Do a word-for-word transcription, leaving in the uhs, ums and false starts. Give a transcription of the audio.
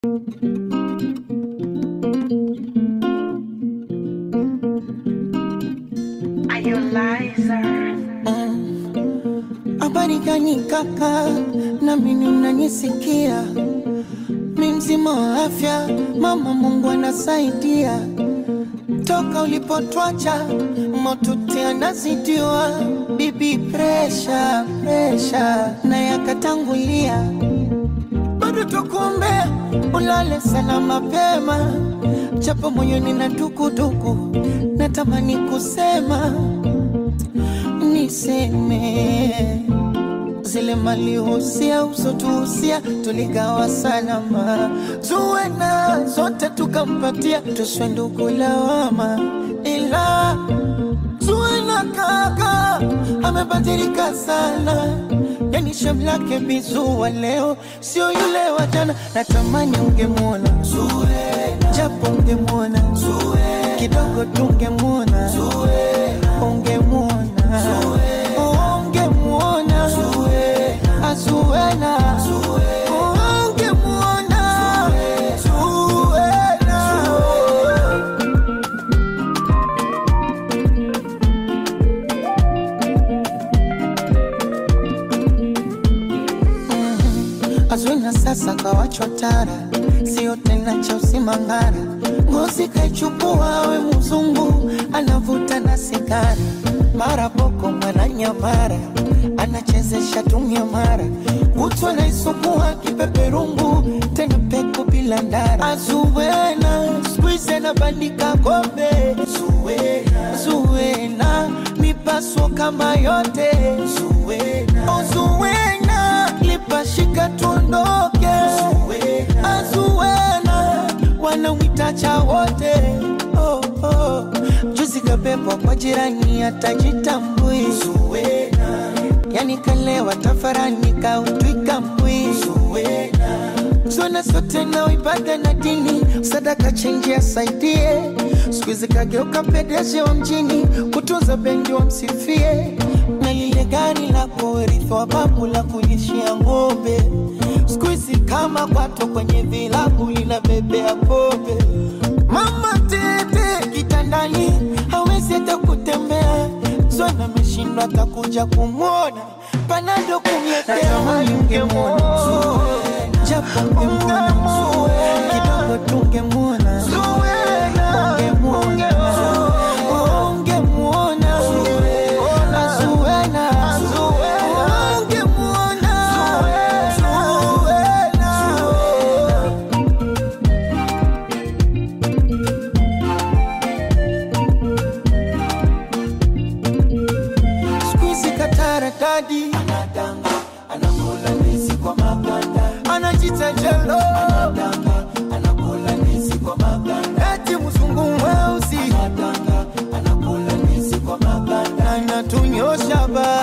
Habari gani kaka, na mimi unanisikia? Mimi mzima wa afya, mama Mungu anasaidia. Toka ulipotwacha, motuti anazidiwa. Bibi pressure, pressure, na yakatangulia. Bado tukuombea, ulale sana mapema. Japo moyoni na dukuduku, natamani kusema niseme zile mali husia usotuhusia tuligawa salama. Tuwe na zote tukampatia, tusiwe ndugu lawama. Ila tuwe na kaka, amebadilika sana. Yani shamlake bizuwa leo, sio yule wa jana. Natamani ungemwona Zuena, japo ungemwona Zuena, kidogo tungemwona Zuena, ungemwona ungemwona Zuena, Zuena, ungemwona Zuena. Zuena sasa kawachwa tara, sio tena cha usimangara. Ngozi kaichukua we mzungu, anavuta na sigara. Mara boko mara nyamara, anachezesha tumia mara. Utu anaisukua kipeperungu, tena peku bila ndara. Zuena, squeeze na bandika kombe. Zuena, Zuena, mipaso kama yote. Zuena, oh Zuena, lipashika tuondoke. Zuena, Zuena, wanawitacha wote. Oh, oh. Juzi kapepo kwa jirani atajitambui. Zuena, yani kalewa tafarani kautwika mbui. Zuena, Zuena sote na uibada na dini, sadaka chenji asaidie. Sikuizi kageuka pedeshi wa mjini, kutunza bendi wa msifie. Na lile gari la kurithi wa babu la kulishia ng'ombe, sikuizi kama kwato kwenye vilabu linabebea pombe. Mama tete kitandani, hawezi hata kutembea. Zuena ameshindwa atakuja kumwona, panado kumletea. Ungemwona Zuena, japo ungemwona Zuena, kidogo tungemwona Zuena, ungemwona ungemwona Zuena, Zuena, ungemwona Dadi anadanga, anakula ndizi kwa maganda. Anajita jelo, anadanga, anakula ndizi kwa maganda. Eti mzungu mweusi, anadanga, anakula ndizi kwa maganda. Anatunyosha ba